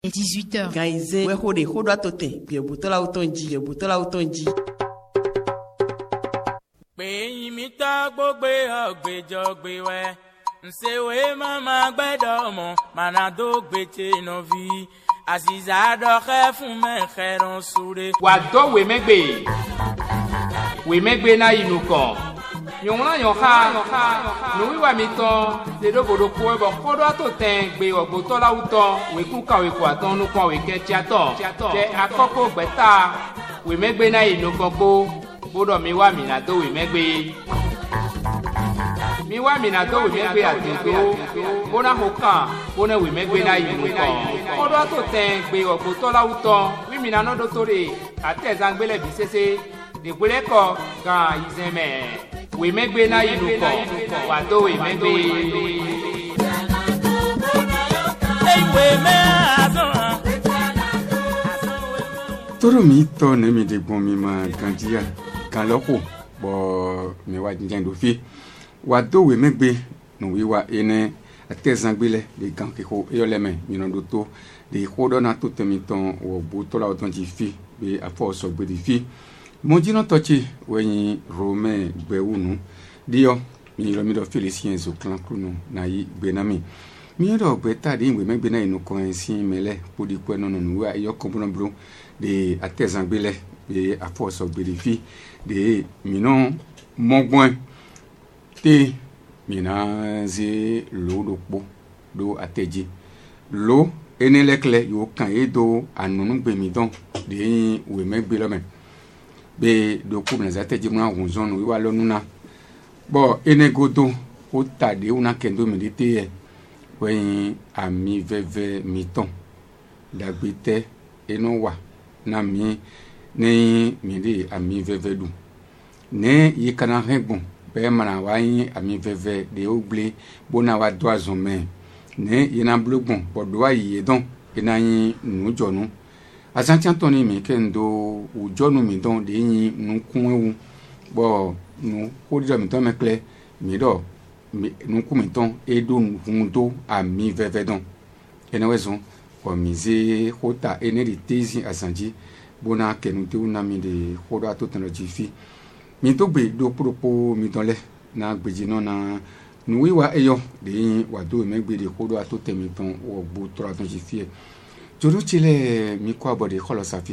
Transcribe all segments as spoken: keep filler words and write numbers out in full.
est dix-huit heures. Gaïzé, ouais, hodé, hodo atote, puis boutola autonji, boutola autonji. Pé mi ta gbogbe ogbejo gbewe. Nsewe mama gbedo mo, manado gbete no vi. Aziza do khe fun me kheron sure. Wa do we megbe. We megbe na inuko. Yonla yonha, no wi wa mi ton, de do bodo ko e bo kodo atoten gbe ogbo to la uton, we ku ka we ku aton nu kon we ke ti aton. Je akoko gbeta, we megbe na inuko po, bodo mi wa mi na do we megbe. Mi wa mi na do we megbe atinto, bona hokan, bona we megbe na inuko. Kodo atoten gbe ogbo to la uton, wi mi na no do tore, atezan gbele bi sese, de gbele ko gan izeme. We megbe na inuko, wado we megbe. Toro mi to ne mi de bon mi ma gandia, kan loko, bo me wa njendo fi. Wado we megbe, no wi wa ene atezangbele de gan ke ko eyoleme mi no do to de ko do na to temi ton wo bu to la o ton ji fi be afo so gbe di fi. Mo jino tochi wenyi Rome gbewunu dio mi lo mi do felicien zo clan kunu na yi gbenami mi do gbeta de ngbe megbe na inu kon sin mele podi ko no no wa yo kompono bro de atezangbele be afo so gbe di fi de mi no mogbon te mi na ze lo do po do ateji lo enelekle yo kan edo anunu gbe mi don de we megbe lo me be do ko na zate jimuna hunzon wi wa lonuna bo enegodo o tade una kendo milite ye wen ami veve miton dagbete eno wa na mi ne mi de ami veve du ne yikana hegbon be mana wa yin ami veve de ogle bona wa do azome ne yina blogbon bodo wa yi don ina yin nu jonu Azanti Antoni mi kendo ujonu mi don de yin nu kunwu bo nu hodido mi don mekle mi do nu ku mi ton edo nu hundo ami veve don ene wezon ko mi ze hota eneri tezi azanji bona kenu te una mi de hodo atotan lo jifi mi to gbe do propo mi don le na gbeji no na nu wiwa eyo de yin wado megbe de hodo atotan mi ton o gbo tora don jifi Joro chile mi kwa bode kholo safi.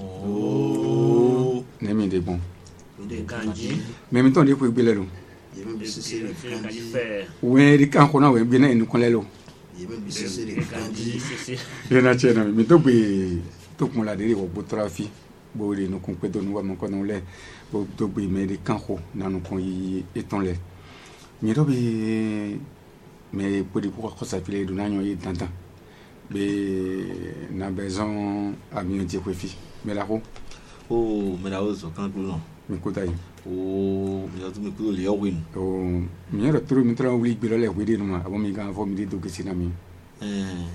Oh. Ne mi de bon. De kanji. Me mi ton de ko gbele lo. Yemi bisisi de kanji. We ri kan ko na we bi na enu kon le lo. Yemi bisisi de kanji. Ye na chena mi to gbe to kun la de wo bo trafi. Bo ri no kun pe do nu wa mo ko no le. Bo to gbe me de kan ko na nu kon yi eton le. Mi do bi me po di ko ko safi le do na nyo yi tantan. Be na besoin a mi on dire fi mais la ro oh mais la ro so kan non mi ko tayi oh mi to mi ko le win oh mi era tro mi tra obli bi lo le we de no ma abo mi ga fo mi de do ke sinami eh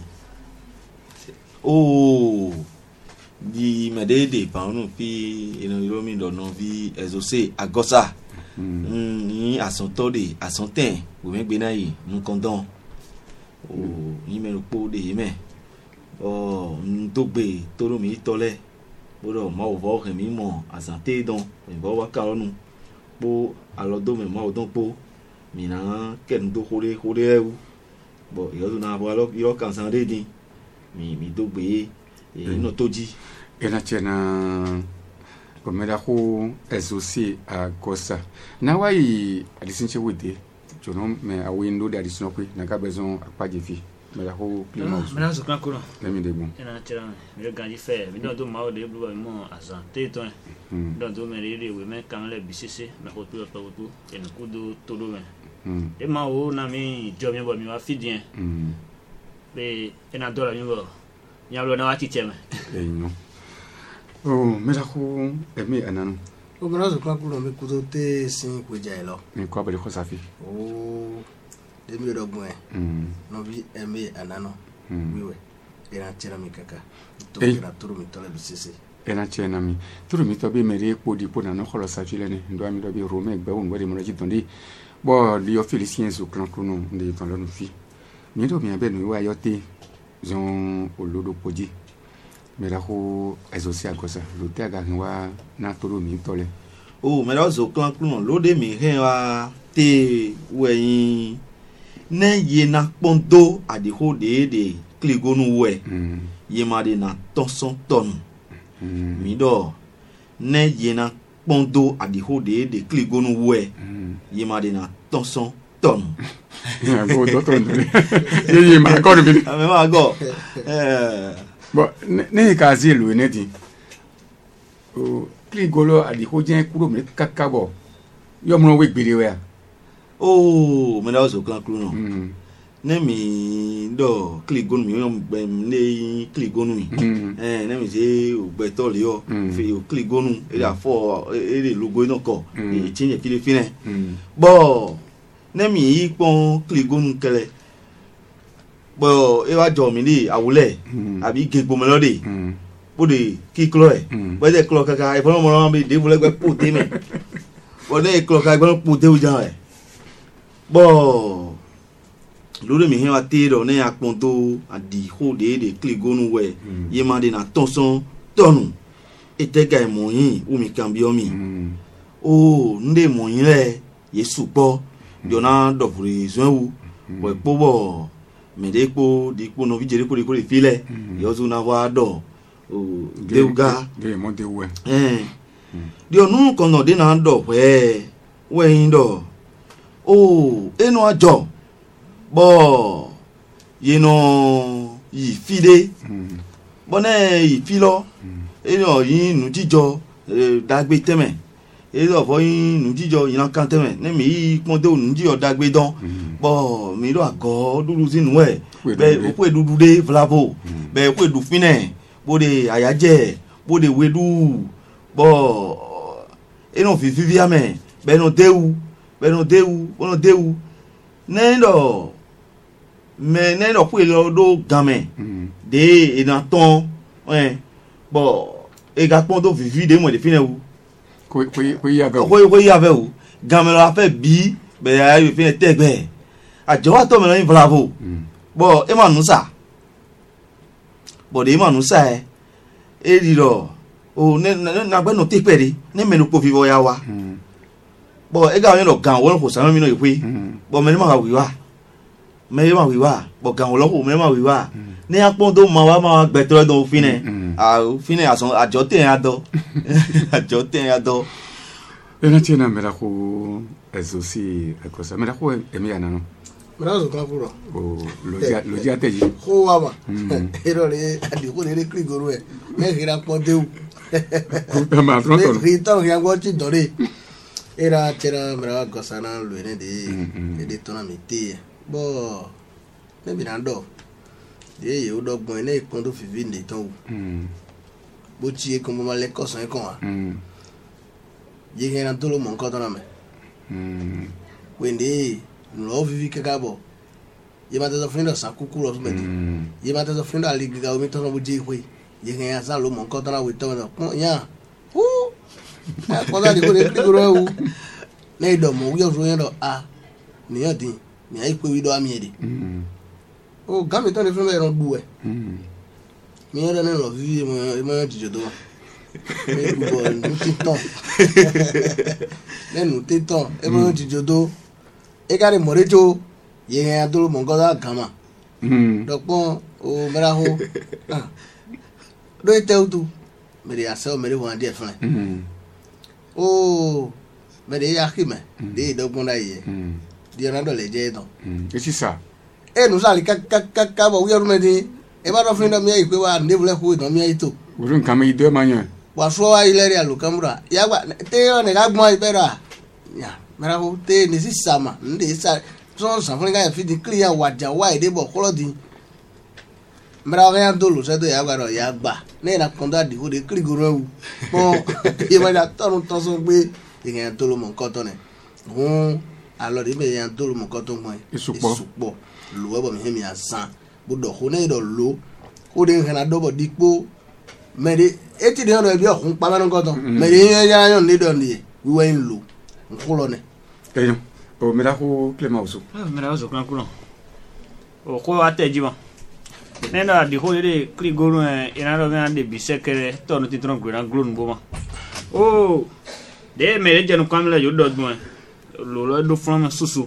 oh di medede pa onu pi eno ro mi do no vi exaucer agosa mm ni asonto de asonten wo me gbe na yi nu kondon o ni me po de me o to gbe toro mi tole bodo ma o vo ke mi mo asante don mi bo wa ka onu po alodo me ma o don po mi na ke ndo hore hore e bo yo na bo alo yo kan san de din mi mi do gbe e no toji e na chena ko me da ko exaucer a gosa na wai alisinche wede jono me a window da disno kwe na ka besoin apaje fi me la ko plimo me na so kan ko no le mi de bon e na tira me le ganji fe me don do ma o de blu mo asan te ton don do me re we me kan le bisese me ko to to to e na ku do to do me e ma o na mi jo mi bo mi wa fidien be e na do la mi bo nya lo na wa ti cheme e no oh me la ko e mi ananu o bra so kan ko no me ku do te sin ko ja lo mi ko ba de ko safi oh de mi do gbon e no bi e mi anano wiwe e na tira mi kaka to kira turu mi tole bisese e na chena mi turu mi to be mere po di po na no kholo safi le ni ndo mi do bi rome gbe won wori mo ji tondi bo di yo felicien so clan kuno ndi ton lo no fi mi do mi abe no wa yo te zon olodo poji mera ko ezosi agosa lo te aga wa na toro mi tole o mera zo klan klon lo de mi hen wa te weyin ne ye na pondo adi ho de de kligonu we ye ma de na tonson ton mi do ne ye na pondo adi ho de de kligonu we ye ma de na tonson ton ya go do ton ye ye ma ko bi a me ma go eh bo ne ka zi lu ne di o kligolo adi ho je kuro mi kakabo yo mo we gbere we oh me da zo klan klon ne mi do kligonu mi yo ne kligonu mi eh ne mi se ogbeto le yo fi o kligonu e da fo e le logo ino ko e change fi le fine bo ne mi yi pon kligonu kele bo e wa jo mi ni awule abi gegbo melody bo de ki klo e bo de klo kaka e fo mo mo bi de vule gbe po te me bo de klo kaka gbe po te u jan e bo lórí mi hin wa tero ne apon to adi ho de de kligonu we ye ma de na tonson tonu etega mo yin o mi kan bi o mi o nde mo yin le Yesu po jona do furi zwenwu bo po bo me de po di po no vi jere ko de ko le file yo zu na wa do o deuga de mo de we eh di onu kon no de na do we we yin do o enu ajo bo yino yi fide bo ne yi filo eno yin nu jijo dagbe teme edo fo yin nu jijo yin kan teme ne mi pon de nu jijo dagbe don bo mi ro ago duru sinu e be oku edudu de flavo be oku edu fine bo de ayaje bo de wedu bo eno fi vivia me be no deu be no deu ono deu ne ndo mais ne no pu lo do gamin de e na ton eh bon e ga pon do vivi de mo de fine ou ko ko ko ya be ko ko ya be ou gamin la fait bi be ya yo fine tegbe a jowa to me lo bravo bon e ma nu sa bon de ma nu sa e e di lo o ne na gbe no te pere ne me no po vivo ya wa bon e ga yo lo gan wo ko sa mi no ipe bon me ni ma ga wi wa me ma wiwa bo gan olohun me ma wiwa ni apon do ma wa ma gbetoro do fine a fine ason ajo te ado ajo te ado ena tiena mera ko ezosi akosa mera ko emi ana no mera zo kan furo o loja loja teji ko wa ma ero le adi ko le krigoro e me gira pon de u ko ma tron ton ri to ya go ti dore era tera mera akosa na lu ne de de tona meti bo ne bi nan do de ye o dogbon ene ikon to fifi ni ton o bo ti e kon mo ma le kosan kon wa ye ke nan to lo mo nkan ton na me wende lo vivi kaka bo ye ma te so friend sa kuku lo so me ye ma te so friend ali ga o mi ton bo je we ye ke ya sa lo mo nkan ton na we ton na pon ya hu ko da di ko le ko ro u ne do mo yo so yen do a ni yan tin ni ai pe wi do ami ede o ga mi ton le fun me ron bu e mi era ne lo vivi mo mo ti jodo me bu bo nu ti ton ne nu ti ton e mo ti jodo e ka re morejo ye yan adolo mo ngo da gama dopon o mera ho ah do e teutu me de aso me de wan de fun o me de ya ki me de dogbon da ye di ona do le je don e si sa e nu sa li ka ka ka bo wi me di e ba do fun do mi e pe wa ne vule ku do mi e to urun kam i do manyo wa so wa ile ri alu kamura ya gba te o ne ga gbon ibera ya mera ho te ni si sama nde sa so san fun ga fi di clear wa ja wa ide bo kolo di mera o ya do lo se do ya gba do ya gba ne na kon da di ho de krigoro wu mo e ma da torun to so gbe iyan to lo mo nkan to ne hun alo de me yan to lo mo nkan to mo e isupo isupo lo e bo mi mi asan bo do ho ne do lo ko de nkan na do bo dipo me de eti de no e bi ohun pa me nkan to me de yan yan ni do ni wi we nlo nkulo ne eyo o mera ko Clément Oso mera Oso kan kulo o ko ateji mo nena di ho de kli golu e ina do na de bisekere to no titron gura glon boma oh de mere jenu kamela yo do dun lo lo do from susu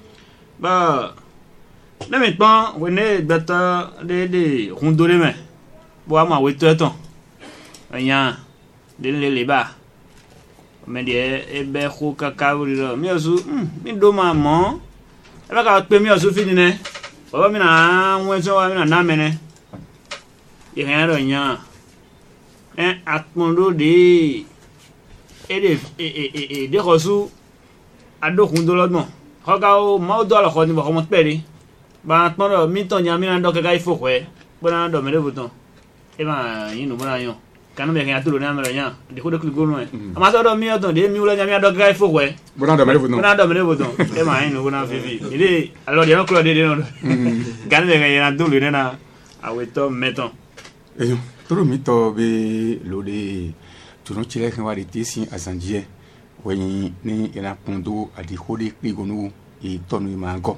ba na me pan we ne beta de de rondore me bo ama we to ton anya de le le ba me de e be khu kakawri lo mi osu mi do ma mo e ba ka pe mi osu fini ne baba mi na won so wa mi na na me ne ye kan ro nya eh atmondo de e de e e e de rosu ado kundo lodmo hoga o ma do lo khoni bo mo pere ba atmondo mi to nya mi na do ka ga ifo kwe bo na do me le buton e ma yin no bona yo kan me kan atulo na me nya de ko de kli go no e ama so do mi o ton de mi ulo nya mi do ka ifo kwe bo na do me le buton bo na do me le buton e ma yin no bona fifi ile alors de no klo de de no kan me kan ya atulo na aweto meton eyo toro mi to be lo de tuno chile kan wa de tisi asanjie wen ni ina pondo adi hodi kligonu e tonu ma go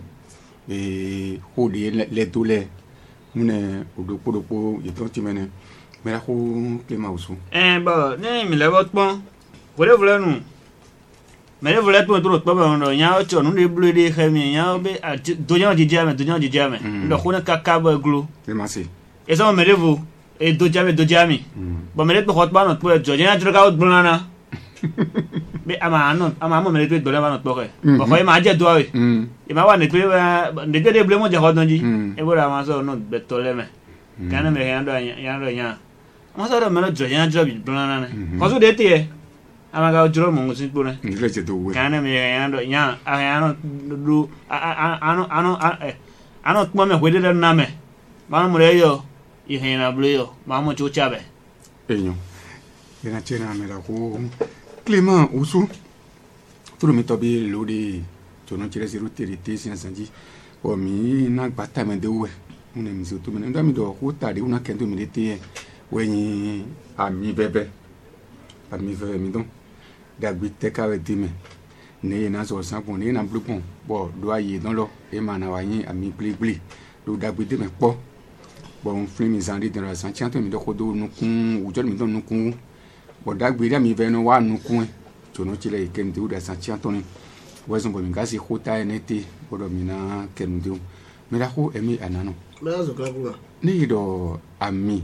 e hodi le dole mune odo podopo e ton timene mera ko klima usu eh ba ni mi le bot pon vole vole nu me le vole pon tro to ba no nya o cho nu de blue de khami nya be do nya di jame do nya di jame ndo khona kaka ba glu e masi e so me revu e do jame do jame ba me le to hot ba no to jo nya tro ka o blana be ama no ama mo me le to do le ba no to ke ba ko e ma je do e e ma wa ne pe de de ble mo je hot no ji e bo ra ma so no be to le me kana me ya ndo ya ndo nya ma so do me no jo nya jo bi blana ne ko so de te ama ga juro mo ngusin pone ndile je do we kana me ya ndo nya a ya no du ano ano ano tmo me hwede de na me ma mo le yo i hena blu yo ma mo chu chabe eyo ina chena me la ko klima usu toro mi to bi lo de tono chire zero terite sin sanji o mi na gbata me de we una mi so to me ndo mi do ko tari una kendo mi de te we ni ami bebe ami bebe mi don dagbi te ka we dime ne na so san pon ne na blu pon bo do aye don lo e ma na wa yin ami pli pli do dagbi dime po bon film mi zandi de la san chanto mi do ko do nu kun u jo mi don nu kun bo dagbi da mi ve no wa nu kun to no chile e ken de u da san chanto ni wo so bo mi gasi ko ta enete bo do mi na ken de mi da ko emi anano me la zo kla kula ni do ami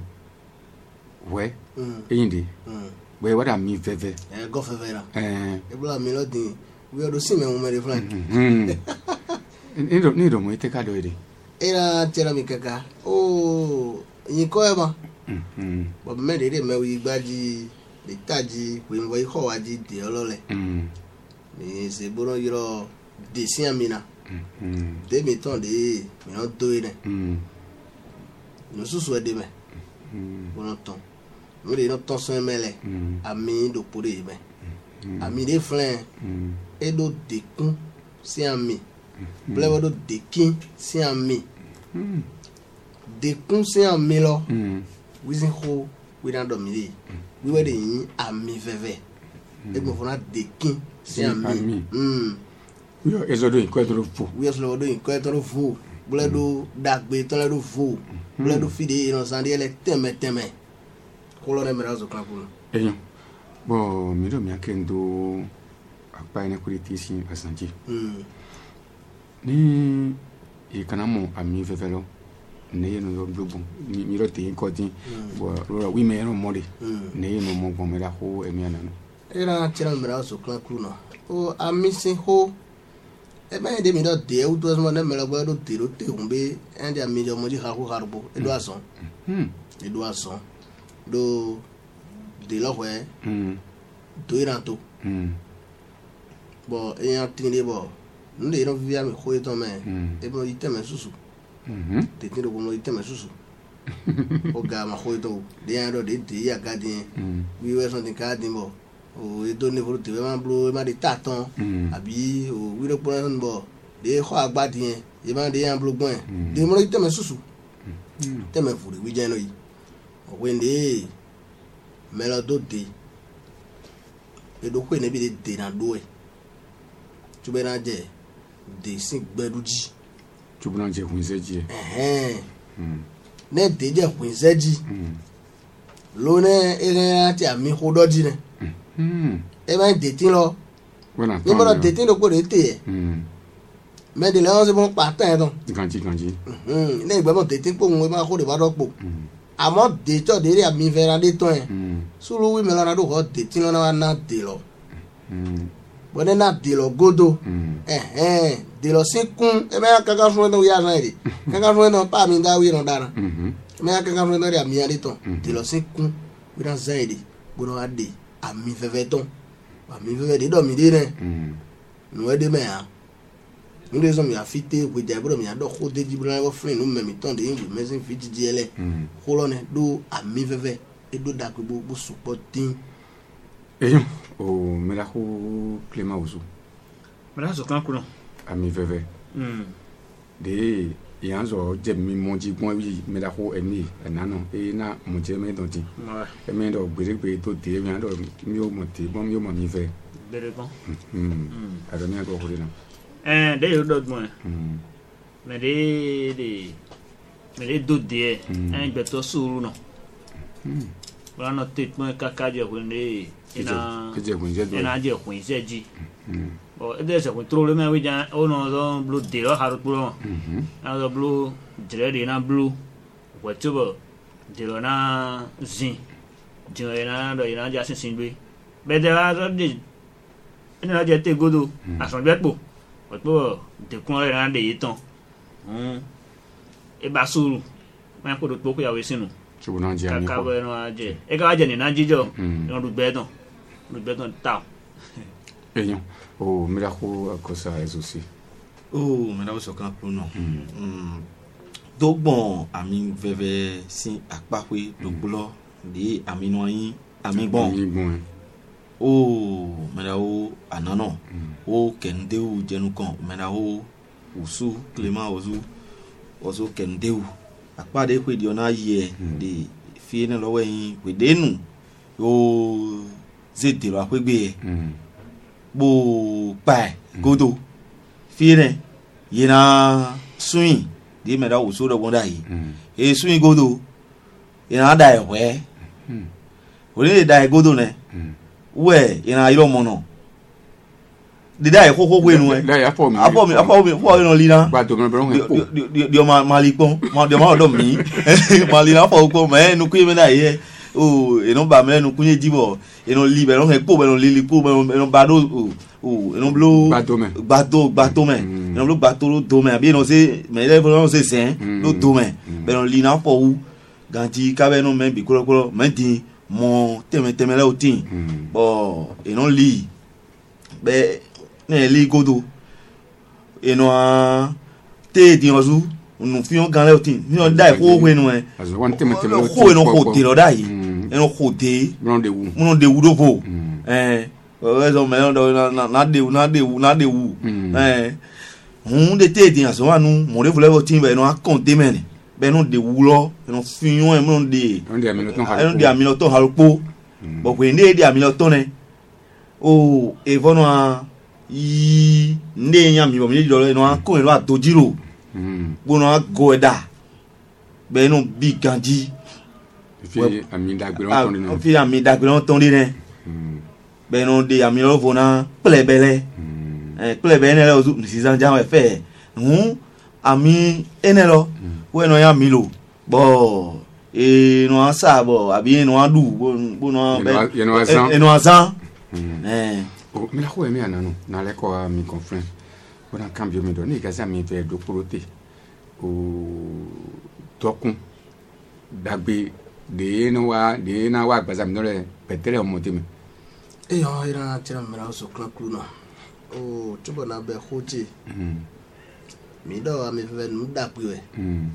we eyinde we wa da mi veve eh go feve ra eh e bla mi lo din we do si me mo me de flan ni do ni do mo ite ka do ide era tera mi kaka o yin ko e ma mhm bo me de me wi gbaji de taji we mo i ho wa ji de olole mhm ni se boro yiro de si amina mhm de mi ton de mi no do ire mhm no susu e de me mhm bono ton mo de no ton so mele ami do pore me ami de flan e do de kun si ami blewo do de kin si ami de kun si ami lo wizin ho we dan do mi we we de yin ami veve e mo fona de kin si ami mm yo ezodo ko to fu we so do ko to fu bledo dagbe to le do fu bledo fide ino sandi ele teme teme ko lo ne merazo klapuno eyo bo mi do mi akendo apa ene kuritisi asanji mm ni e kana mo ami vevelo ne no do blobo mi ro te ko tin bo ro wi me no mori ne no mo bo me la ho emi anano era tira merazo klapuno o ami se ho e ba de mi do de u to mo ne me la bo do tiro te humbe ende ami do mo ji ha ho harbo e do ason mm e do ason do de lo we mm do iranto mm bo e ya tin de bo nde no via me khoye to me e bo ite me susu mhm te tin do bo ite me susu o ga ma khoye to de ya do de de ya ga din wi we so tin ka din bo o e do ne bo te ma blo e ma de taton abi o wi do po na bo de kho agba din e ma de ya blo gbon de mo ite me susu te me furi wi je no yi o we nde me lo do de e do ko ne bi de de na do e tu be na je de sin gbeduji tu bran je kun se je eh ne deje kwinseji lo ne ere ti ami hodoji ne e ma detin lo Voilà. ni mo detin lo ko de te me de le se bon patan don Ganji ganji. mhm ne gbe mo detin po mo ma ko de ba do po àmọ́ dèjọ́ dèrè àmì ìfẹ́ra dé tán ẹ̀ sùúrù wí mi lọ́nà tó kọ́ dètí lọ́nà wa náà dè lọ bọ́dẹ́ náà dè lọ gódó ẹ̀hẹ́n dè lọ sí kún ẹ bẹ́ẹ̀ kankan fún ẹ náà wíyá náà yìí kankan fún ẹ náà pàmì dá wíyá náà dára ẹ bẹ́ẹ̀ kankan fún ẹ náà dè àmì yàrá tán dè lọ sí kún wíyá náà sẹ́yìn dè gbọ́dọ̀ wá dè àmì ìfẹ́fẹ́ tán àmì ìfẹ́fẹ́ dè dọ̀ mí dé náà nù ẹ́ dé mẹ́ ya nous les hommes a fité we dey bro mi ado ko de jibran wo friend no me mi ton de we mesin fit di ele ko lo ne do ami veve e do da ko bo supporting Eyon o mela ko Clément Ousou mela so kan kuno ami veve mm de yanzo je mi monji gbon wi mela ko emi enano e na mo je me don tin e me do gbere pe to de mi ado mi o mo te bon mi o mo mi fe bere bon mm ado mi ko ko de na eh de yo dot mo me de de me de do de en gbe to suru no wala no tit mo kaka je ko ni ina je ko je do ina je ko je ji o e de se ko tro le me wi jan o no do blue de lo haru pro na do blue dire de na blue whatever de lo na zin je na do ina ja sin sin bi be de la do de ina je te godo asan be po Opo de kun re na de yitan hmm e ba suru ma ko do po ko ya we sinu so na je ami ka ko we no aje e ka aje ni na jijo no du be don du be don ta Eyon o mela ko ko sa aussi oh me na so kan pro no mm dogbon ami veve si apapwe dogbo de ami no yin ami gbon ami gbon o mena o anano o kendeu jenukan mena o usu Clément Ousou ozo kendeu apade ko di ona ye de fi ne lowo yin we denu o zete lo apegbe bo pa godo fi ne yina swing di mena Ousou do bonda yi e swing godo ina da ewe o le da godo ne we ina iro mono dida e koko we nu e la ya fo mi apo mi apo mi fo ino lina ba do me bro ko di di ma malikon ma di ma do mi malina fo ko me nu ku mi na ye o eno ba me nu ku ye jibo eno li be no he po be no li li po be no ba do o eno blo ba do me ba do ba to me eno blo ba to do me abi no se me le blo no se sen do do me be no lina fo u ganti ka be no me bi kuro kuro me di mon teme teme la outin bon et non li be ne li godo et no te di ozu nu fi on gan la outin ni on dai ko we nu e azo wan teme teme ko e no ko te lo dai e no ko te non de wu non de wu do po eh o zo me no na na de na de wu na de wu eh hun de te di aso anu mo le vole outin be no a konte mene be no de wu lo no fi on e mo de on de ami lo ton ha on de ami lo ton ha po bo ko ne de ami lo ton ne o e vono a yi nde yan mi bo mi lo no a ko lo a dojiro bo no a go eda be no bi ganji fi ami dagbe on ton ni fi ami dagbe on ton ni ne be no de ami lo vona plebele eh plebele ne lo si san ja we fe hu ami ene lo we no ya mi lo bo e no asa bo abi no adu bo bo no be e no azan e no azan eh o me la ko e me ananu na le ko mi confrère o na cambio mi do ni gaza mi fe do proté o tokun dagbe de no wa de na wa gbaza mi no le petere o mo te mi e yo ira tira mera so klan klu no o tubo na be khoji mi do ami fe nu da pe we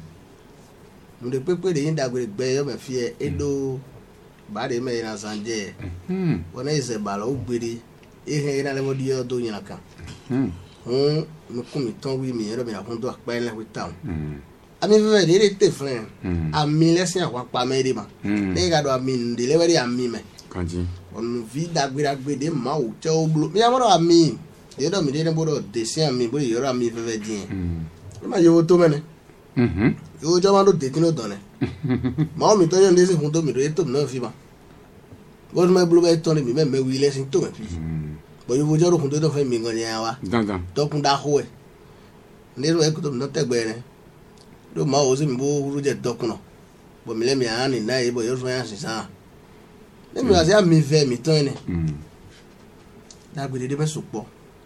mo de pepe de yin da gbe gbe yo me fi e do ba de me ira sanje wona ise ba lo gbere e he ira le mo di o do yin kan hmm mo ku mi ton wi mi ero mi akun do apa ele wi town ami fe de de te friend ami lesin akwa pa me de ma de ga do ami de le we ami me kanji on vi da gbe da gbe de ma o che o blo mi amoro ami de do mi de ne bodo de si ami bo yoro ami fe fe din ma yo to me ne yo jama do de tino donne ma mi to yon de se fun to mi do to na fi ma bo me blu be to ni mi me me wi le sin to me fi bo yo bo joro fun to to fe mi ngon ya wa dan dan to kun da ho e ni ro e ko to no te gbe ne do ma o se mi bo ru je to kun no bo mi le mi an ni na e bo yo so yan sin sa le mi wa se mi ve mi to ni da gbe de me so po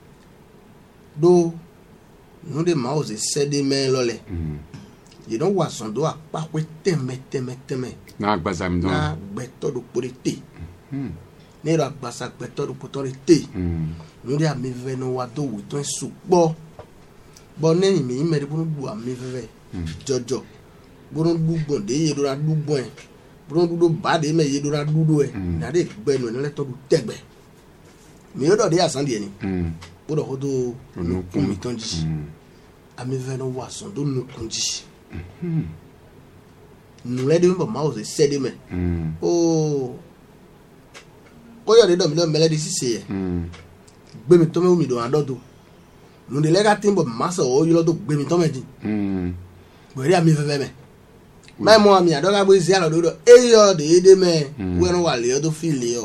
do nu de ma o se se de me lo le you know what son do apa we teme teme teme na agbaza mi don na gbeto do porite ne ro agbasa gbeto do porite nu de ami ve no wa do wi to su po bo ne mi me de bunu bu ami ve jojo bunu bu gbon de ye do ra du gbon bunu du do ba de me ye do ra du do e na de gbe no le to du tegbe mi yo do de asan de ni bo do ho do no kun mi ton ji ami ve no wa son do no kun ji nous les deux ma ose c'est de mais oh ko yo de do mi do mele di sise gbe mi to me mi do adodo nous de lega timbo ma so o yo do gbe mi to me di bo ri ami feve me mai mo ami adoga bo isi alo do e yo de de me we no wa le o do feel yo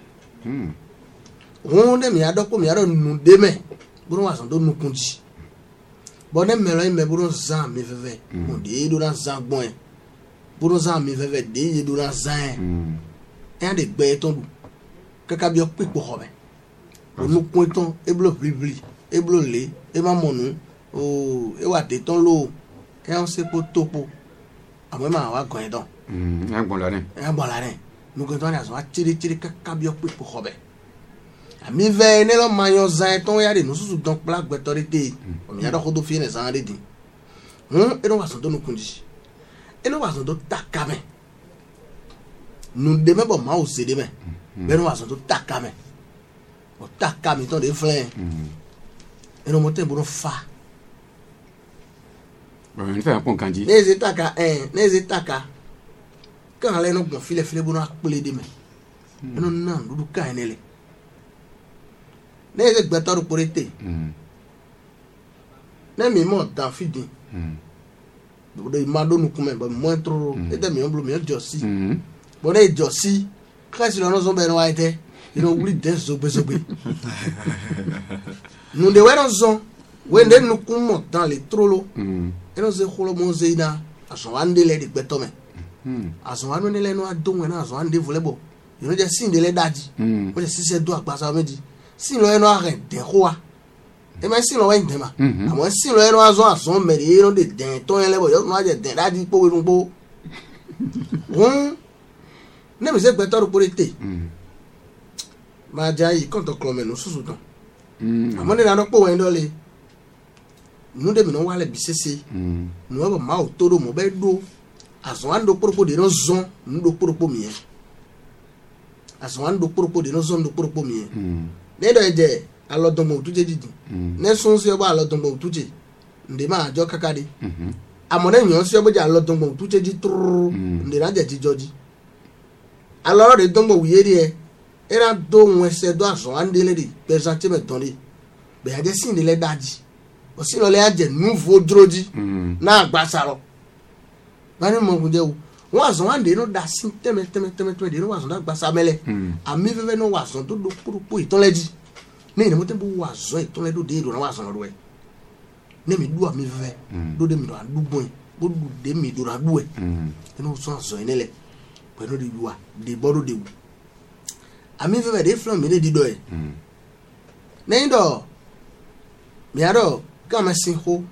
won de mi adoko mi aro nu de me bo no wa so do nu kunji bon ne melo me buru zan mi feve on de do na zan gbon e buru zan mi feve de do na zan e an de gbe ton du kaka bi o pipo ho be onu kun ton e blo blibli e blo le e ma monu o e wa de ton lo e on se po topo amo ma wa gan don mm e gbon la ni e gbon la ni nu gan ton na so a tiri tiri kaka bi o pipo ho be ami ve ne lo mayon zan ton ya de no susu don pla gbetorite o mi ado ko do fi ne zan de din hm e no wa so do no kunji e no wa so do takame nu de me bo ma o se de me be no wa so do takame o takame ton de flen e no mo te bo no fa bo ni fa pon kanji ne ze taka eh ne ze taka kan le no gbon file file bo no apele de me e no na du ka enele ne ze gbeto ru porete ne mi mo dan fidi do de ma do nu kuma ba mo entro e de mi on blu mi josi bo ne josi kasi lo no zo be no waite you know we dance zo bezo be nu de we no zo we de nu kuma dan le trolo e no ze kholo mo ze ina aso ande le de gbeto me aso anu ne le no adon we na aso ande volebo you know just sin de le daji o je sise do agbasa meji si lo eno are de khoa e ma si lo wa ndema amo si lo eno azo aso mere eno de den to yen lebo yo no aje den daji po we npo won ne mi se gbeto ru porete ma ja yi kon to klome no susu don amo ne na no po we ndo le nu de mi no wa le bisese nu ba ma o todo mo be do aso ando poropo de no zon ndo poropo mi e aso ando poropo de no zon ndo poropo mi e ne do eje alodon mo tuje jiji ne sun se ba alodon mo tuje nde ma jo kakade amone nyon se bo ja alodon mo tuje ji tru nde na je ji joji aloro de don mo wiye de era do won se do aso andele di presenter me ton de be aje sin de le daji o sin lo le aje nouveau droji na agbasa ro bani mo kunje wo won aso ande no da sin teme teme teme teme de no aso da agbasa mele ami veve no aso to do purupu iton leji ne ne mo tempo wo aso iton le do de do na aso ro e ne mi du ami veve do de mi do adu bon bo du de mi do adu e no so aso ene le pe no de yuwa de bodo de wu ami veve de flan mi de di do e ne ndo mi ado kama sin ho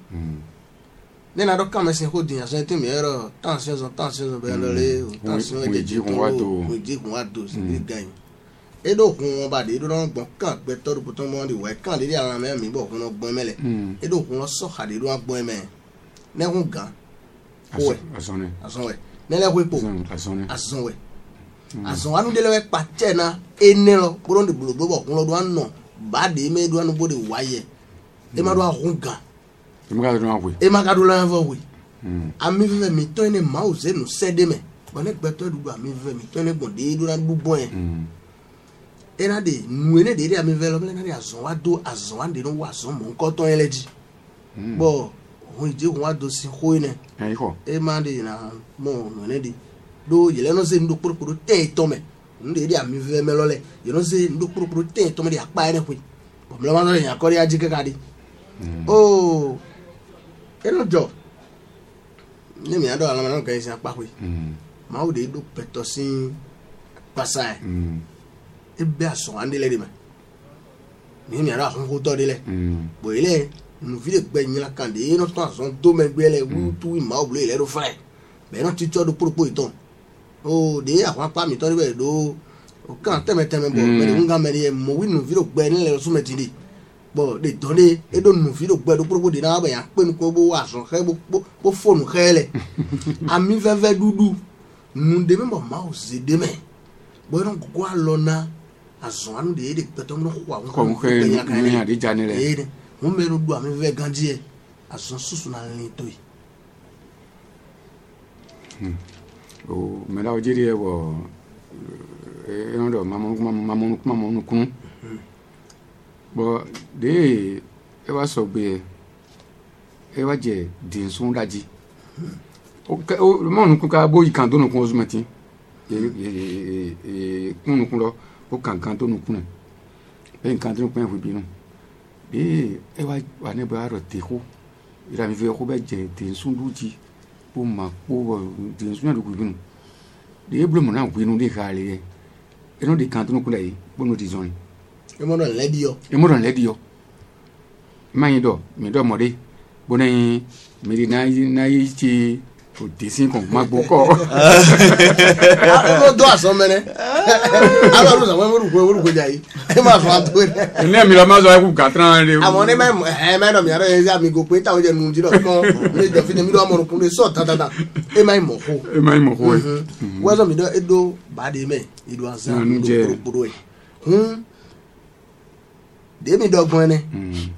ne na do kama sin ho din aso ente mi ero tension zo tension zo be lo le tension e de kun wa do mo ji kun wa do si de gan e do kun ba de do ron gbon kan pe to do puton mo de we kan de ara me mi bo kun no gbon mele e do kun so ha de do gbon me ne kun gan ko aso ne aso we ne le ko epo aso ne aso we aso anu de le we pa che na ene lo buro de bulo bo kun lo do an no ba de me do anu bo de waye e ma do kun gan e ma ga do an we e ma ga do la vo we ami veve mi to ene ma o ze no se de me bo ne gbe to du ami veve mi to ene gbon de do na du bon yen era de nuene de ami veve lo me na de azon wa do azon wa de no wa azon mo nko to eleji bo ho je ho ado si ho ne ai ko e ma de na mo no ne di do ye le no se ndo kporo te to me nde di ami ve me lole ye no se ndo kporo te to me di apa ne kwe bo me lo ma no ya ko ri ajike ka di oh e no jo ni mi ado ala ma no kan si apa kwe ma o de do peto sin pasa e be aso ande le di me ni mi ado ahun ko to de le bo ile nu vi de gbe yin la kan de no to aso do me gbe le wu tu ma o blo ile do fre be no ti to do poro iton oh de àwọn pa mi to ri be do o kan teme teme bo me de nga me de mo wi nu vi do gbe ni le so me ti di bo de to de e do nu vi do gbe do poro de na ba ya pe nu ko bo wa so he bo bo phone he le ami veve dudu nu de me mo ma o se de me bo no go alo na azon anu de de pe to mo ko wa ko ko ni ya de jani le e de mo me ro du ami veve ganji e azon susu na ni to yi o me la ojiri e wo e no do mamon mamon mamon kun bo de e wa so gbe e wa je din sun daji o o mo nu kun ka bo yi kan do nu kun ozumati e e e kun kun lo o kan kan to nu kun e kan to nu kun fu bi nu e e wa wa ne ba ro te ko ira mi ve ko be je din sun duji pour ma pour de soin de gouvernement de blum na gwinu de khale e no de kanto no kula yi bono di zone e mo no le di yo e mo no le di yo mani do mi do mo de bonen mi di na na yi ti o de sin kon ma gbo ko a do aso mene a lo so mo ru ko ru ko jai e ma so ato e ne mi lo ma so ku katran re amo ne me e me no mi ara e mi go pe ta o je nu ji do ko me jo fi ne mi do mo ru kun le so ta ta ta e mai mo ho e mai mo ho wa so mi do e do ba de me e do azan do pro e hm de mi do gbon ne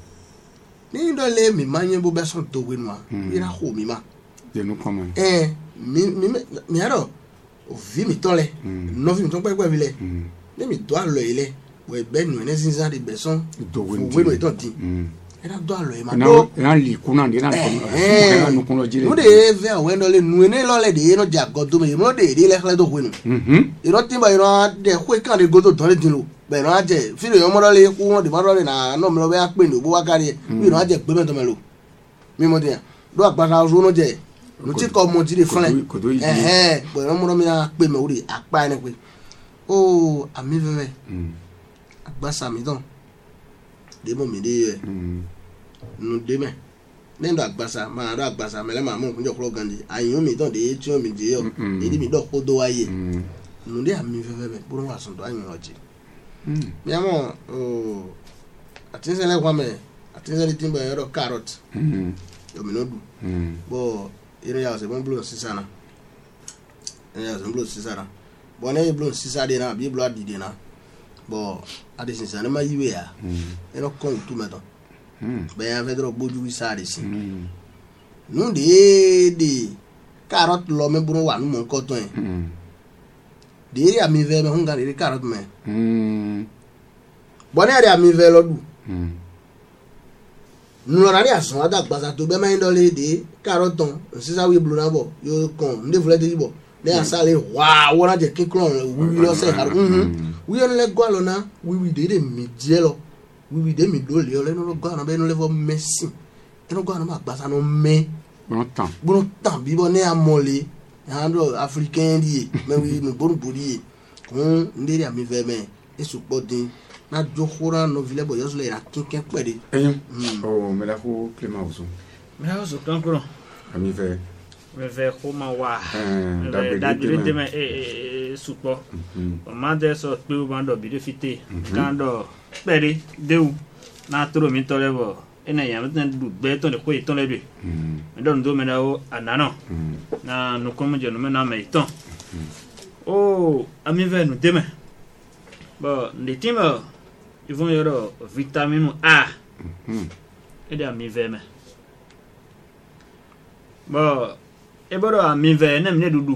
ni do le mi manye bo be so to we nu a ira ho mi ma de nu comment eh mi mi mi aro o vi mi tole no vi mi ton pe pe vile ni mi do alo ile bo be nu ne sinza de beson do we we no ton ti era do alo e ma na do na li kuna de na ko nu kun lo jire no de ve we no le nu ne lo le de no ja go do me no de de le kle do we nu mhm iro ti ba iro de ko kan de go to ton le din lo be no aje fi lo mo lo le ku won de ma lo le na no me lo be a pe ni bo wa kare bi no aje pe me to me lo mi mo de do agbara zo no je no ti ko mo ti de fun eh eh bo no mo no mi a pe me ori apa ni pe o ami veve agbasa mi don de mo mi de nu de me nendo agbasa ma do agbasa me le ma mo kunjo kro gandi ayun mi don de ti o mi de yo e di mi do ko do aye nu de ami veve me bo no wa sun do ayun oji mi amo o atinse le kwa me atinse le timba yo carrot yo mi no du bo ire ya se bon blue sisana e ya se blue sisana bo ne blue sisana de na bi blue adi de na bo adi sisana ma yiwe ya e no kon tu meto be ya vedro boju wisare si nu de de carrot lo me buru wa nu mo ko to en de ire ami ve me hunga de carrot me bo ne ire ami ve lo du nu ra ri asun ada gbasa to be mai ndole de caroton sisa wi blue na bo yo kon nde vle de bo le asale wa wona je kiklon wi lo se har mhm wi on le gwa lo na wi wi de de mi je lo wi wi de mi do le o le no gwa na be no le vo messi e no gwa na ma gbasa no me bon temps bon temps bi bo ne amole ando africain di me wi no bon bodi kon nde ri ami ve me e su podin na jokora no vile bo yosle ra kinken pede eyin o me la ko Clément Ousou me la so kankro ami ve me ve ko ma wa eh da bi de me e supo o ma de so pe o ma do bi de fite kan do pede deu na tro mi tole bo ena ya meten du be to de ko iton le bi me don do me na o anano na no ko mo je no me na me iton o ami ve no de me bo ndi timo ils vont y avoir vitamine A et de ami veme bon e bodo ami ve nem ne dudu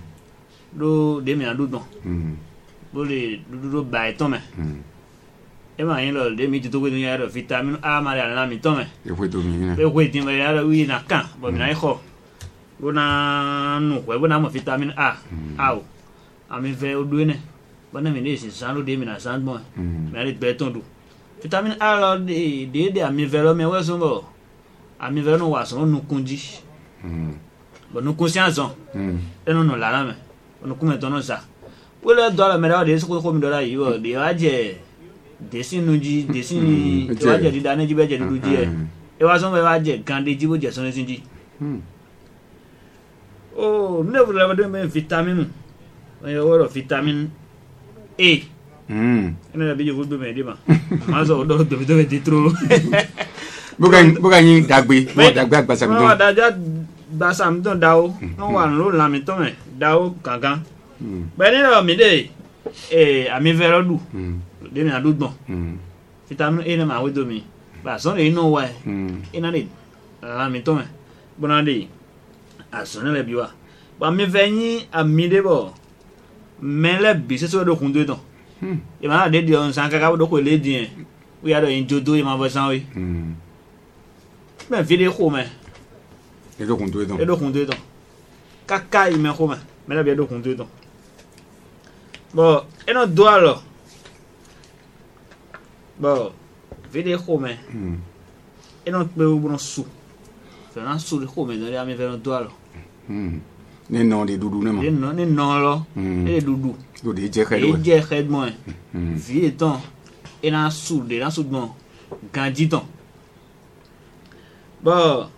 do de mi adu don bo le dudu do ba eton me e ma yin lo de mi to ko dunya ro vitamin A ma la mi to me e fue tu mina e ko tin ba ya wi na kan bo mi na ho bona nu ko bona mo vitamin A au ami ve o du ne bona mi ne si san lo de mi na san mo me ale be ton du vitamin A lo de de de ami ve lo me we so bo ami ve no wa so nu kunji bo nu conscience e no no la la me no kuma to no sa wala do la me da de so ko mi do la yi o de wa je desi nuji desi e wa je di da ne ji be je du ji e e wa so be wa je kan de ji bo je so ne sin ji oh ne vous l'avez donné vitamine et voilà vitamine E hmm ene la bi vous be me di ma ma so do do do di trop bukan bukan ni dagbe mo dagbe agbasa mi don no da ja ba sam don dawo no wa lo la mi to me dawo kankan be ni lo mi de eh ami vero du de mi adu gbon vitamine E na ma we do mi ba so le no wa ina de la mi to me bona de asone le biwa ba mi veni a mi de bo me le bi se so do kun do don e ma de de on san ka ka do ko le din we ya do in jodo e ma bo san we me fi de ko me e do kun do don e do kun do don kaka i me ko me me le bi do kun do don bo e no do alo bo fi de ko me e no pe o bon su fe na su de ko me do ya mi ve no do alo ne non de dudu ne ma ne non ne non lo e dudu do de je khed e je khed mo vi etan e na su de na su mo ganji ton bo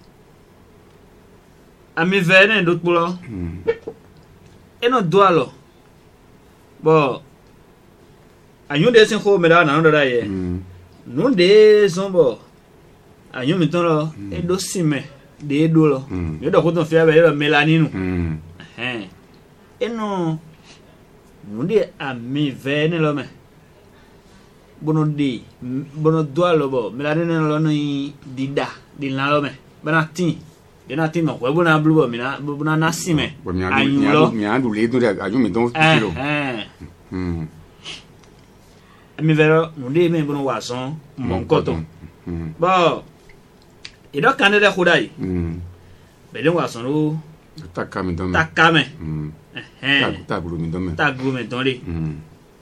ami vene do pulo e no do alo bo anyo de sin ko me da na no da ye no de son bo anyo mi ton lo e do sime de do lo yo do ko ton fia be yo melaninu eh eno munde ami vene lo me bono di bono do lo bo melaninu lo no dida di na lo me bana tin de na tin mo ko bona blu bo mi na bona na sime anyo lo mi andu le do anyo mi don kilo eh hmm ami vero munde me bono wason mon koto bo ido kanede khudai mm bele wa sonu takame don takame mm eh ta gulu mi don me ta gulu me don le mm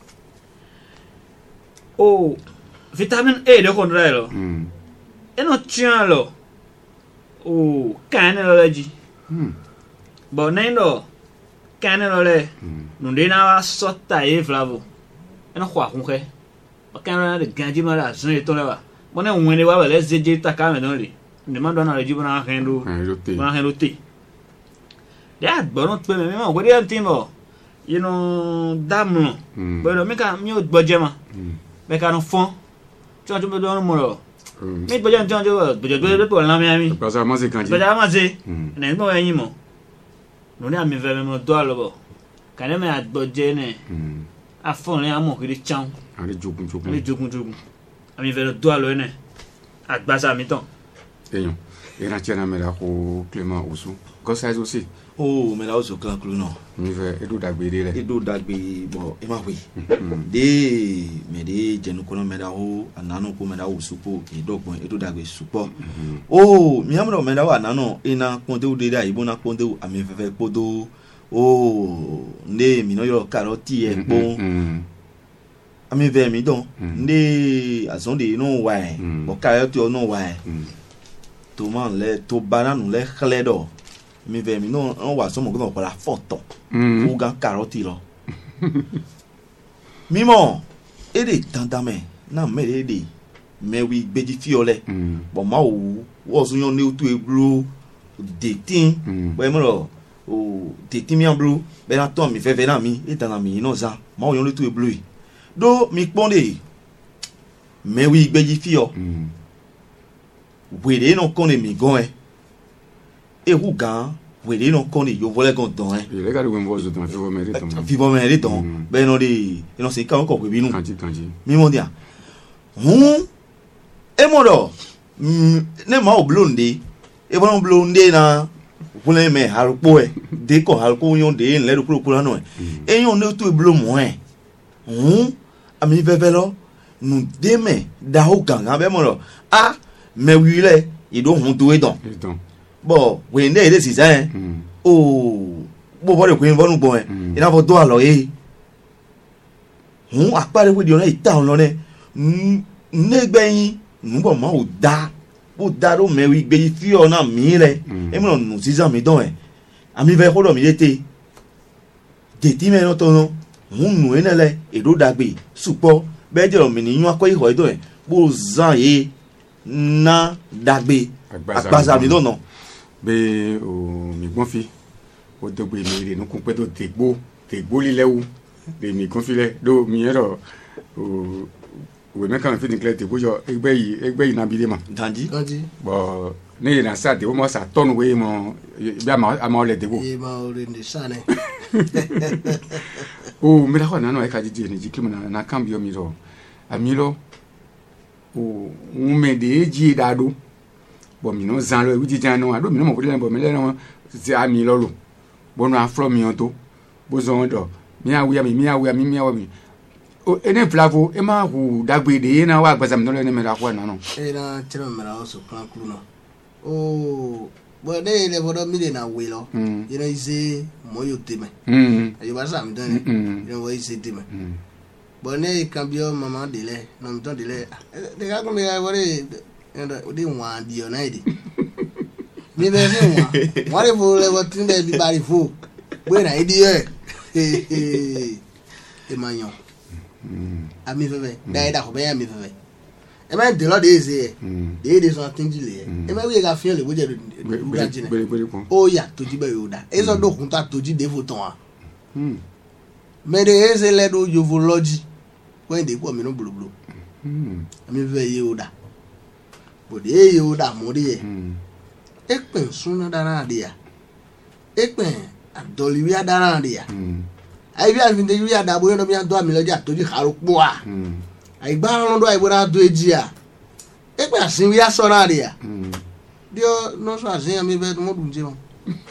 oh vitamine E de kondra lo mm eno tian lo oh kanelo leji mm bo nendo kanelo le nunde na wa sota e flavo eno kwa kunke o kanelo de ganji mara zon e to le wa bo ne wene wa le zeje takame don le demando na rejibu na hendo na hendo ti ya bono pe me me go dia timo you know damno pero me ka mi o bojema me ka no fon jo jo me do no mo mi bojem jo jo bojo do po na mi ami parce que moi c'est quand bojo ma se na mo yin mo no ni ami ve me mo do alobo ka ne me adboje ne afon le amo kiri chan ari jogun jogun ari jogun jogun ami ve do alo ne agbasa mi ton eyon era tiana me la ko Clément Ousou gossage aussi oh me la oso clan clou non mi ve edu dagbe de le edu dagbe bo e ma we de me de jenu kono me da ho ananu ko me da Ousou ko e dogbon edu dagbe supo oh mi amro me da wa nanu ina konde u de da ibo na konde u ami fefe podo oh ne mi no yo karoti e bon ami ve mi don ne azonde no wa bo karoti o no wa to man le to banana le khledo mi ve mi no on wa so mo ko la foto o ga karoti lo mi mo e de tandame na me de de me wi gbeji fiole bo ma o wo so yon ni tu e blu de tin bo mo lo o de tin mi an blu be na to mi fe ve na mi e tan mi no za ma o yon ni tu e blu do mi ponde me wi gbeji fio wèrè non kone mi gon e e hu gan wèrè non kone yo vole gon don e le ga do mo zo don fi bo me re ton fi bo me re ton be no de e no se ka ko pe binu kanji kanji mi mo dia hu e mo do ne ma o blonde e bo no blonde na vole me harupo e de ko harupo yon de le ro pro pro no e e yon ne tu e blo mo e hu ami veve lo nous demain dao ganga be mo ah mais oui le il doit on doit donc bon we ne ide si ça oh bo bo le ko bo nu bo e ina fo do alo e hun apare we di ona ita on lo ne negbeyin nu bo mo o da o da ro me wi gbe fi ona mi le e mo nu si za mi don e ami ve ko do mi lete de ti me no to no hun nu ene le e do dagbe supo be je lo mi ni yun ako iho edo e bo zan ye na dagbe agbaza mi don no be o mi gbon fi o dogbe mi re nu kun pe to tegbo tegbo lilewu de mi gbon fi le do mi ero o we me kan fi ni klete bo jo egbe yi egbe yi na bi de ma danji Danji. bo ni na sa de o mo sa tonu we mo bi ama ama le de bo Ye ma ore ni sane. o mi la ko na no e ka ji ni ji ki mo na na cambio mi ro amilo o un me de ji da do bo mi no zan lo e ji jan no ado mi no mo ko le bo mi le no ti amilo lo bo no afro mi on to bo zo do mi awu mi mi awu mi mi awu mi o ene flavo e ma hu dagbe de na wa gbasa mi no le ne me la ko na no E na chero me ra o so kan kru no. Oh, but they le bodo mi de na we lo. You know ise mo yo teme. mm Ayo ba sa mi don ni. You know we ise teme. But ne cambio mama de le, no mi ton de le. De ga ko me ga wore de wan di o na ide. Mi be fi wan. Wa le fo le wo tin be bi bari fo. We na ide e. E ma yon. Ami feve. Da da ko be ami feve. E ma de lo de ise. De de so tin ji le. E ma we ga fi le wo je de ji ne. O ya to ji be yo da. E so do kun ta to ji de fo ton a. mm Mais de ese le do yo vology. When de ko mi no blublu. mm Ami feve ye o da. Bo de ye o da mo de ye. E pe suna dara de ya. E pe adoli wi adara de ya. mm Ai bi alvin de wi ada bo no mi ando ami loja to ji haru po a. mm Ai gba ron do ai bo na do eji a. E pe asin wi aso na de ya. mm Dio no so asin ami be mo dun je won.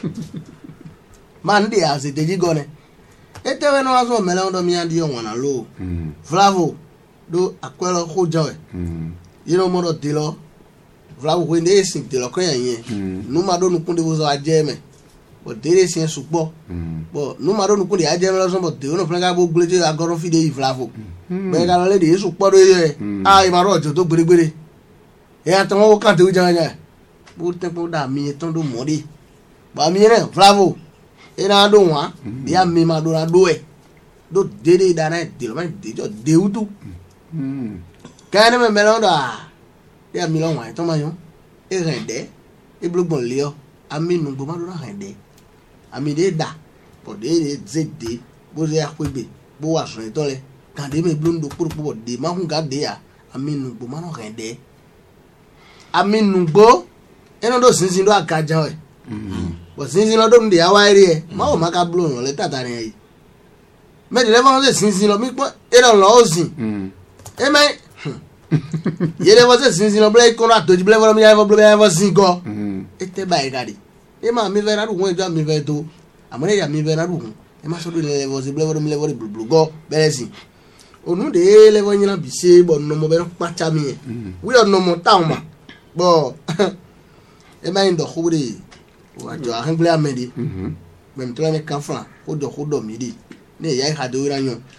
Man de a se de ji gone. E te we no aso mele ndo mi andi won na lo. mm Flavo do akwelo ko jo e. mm You know mo do de lo. Flavo ko ne sin de lo kan yen. Nu ma do nu kun de wo so aje me. Bo de re sin supo. mm Bo nu ma do nu kun de aje me lo so bo de no flen ga bo gleje agoro fi de Flavo. Be ga le de supo do ye. Ah i ma ro jo to gberegbere. E atan wo kan te u jan jan. Bo te po da mi ton do mo de. Ba mi re Flavo. E na do wa. Dia mi ma do na do e. Do de de da na de lo ma de jo de u tu. mm Kane me melon da. Ya mi lo wa to ma yon. E rende. E blogbon le o. Ami nu go ma do na rende. Ami de da. Po de de zede. Bo ze akwebe. Bo wa so to le. Kan de me blondo puru po de ma hun ga de ya. Ami nu go ma no rende. Ami nu go. E no do sinsin do akaja o. Bo sinsin lo do ndi awa ri e. Ma o ma ka blo no le tata ni yi. Me de le fa se sinsin lo mi po e lo lo osin. mm E me yele você sinsin no play kono atoji play for mi ya for play ya for singo mm ete ba e gadi e ma mi vera ru won jo mi ve to amore ya mi vera ru e ma so do le for play for mi le for blu blu go bere sin onu de le won yin bi se bo no mo be pa cha mi e wi no mo ta ma bo e ma ndo khubri wa jo a hangle amedi mm mem to ne kan fran o do ko do mi di ne ya ha do ra yan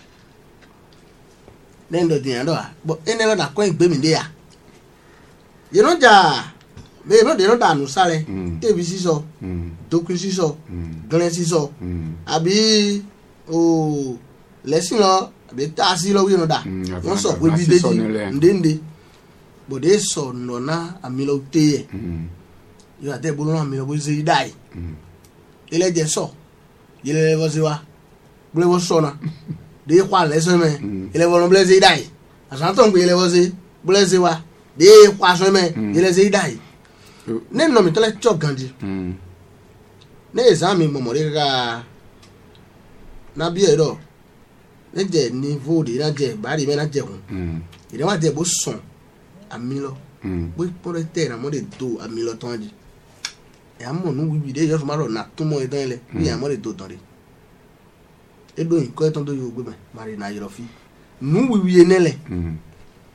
nendo di ando a bo ene lo da ko igbe mi de ya ye no ja me no de no da nu sare te bi siso mm dokun siso glen siso mm abi o lesin lo abi ta si lo wi no da won so pe bi de ji ndende bo de so no na ami lo te ye mm yo ate bo no ami lo bo se dai mm ele je so ye le bo se wa bo le bo so na de kwa leso me ele volo blese dai asanto ngbe ele woze blese wa de kwa so me ele se dai ne no mi tole chogandi mm ne exam mo mo re ga na bi ero ne je ni vodi na je bari me na je hun mm ire wa je bo son amilo mm bo pore te na mo de do amilo ton di e amo nu wi bi de yo ma ro na tumo e don ile bi amo de do ton re edo nko eton do yo gbe me mari na yoro fi nu wiwi enele mm